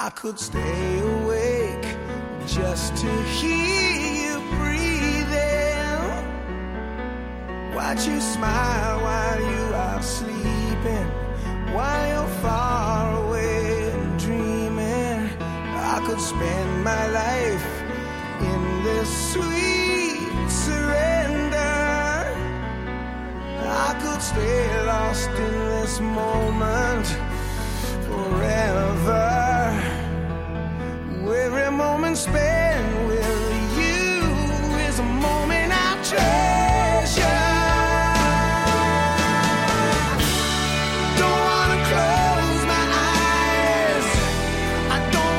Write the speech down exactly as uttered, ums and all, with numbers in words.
I could stay awake just to hear you breathing. Watch you smile while you are sleeping, while you're far away and dreaming. I could spend my life in this sweet surrender. I could stay lost in this moment forever. Every moment spent with you is a moment I treasure. Don't wanna close my eyes, I don't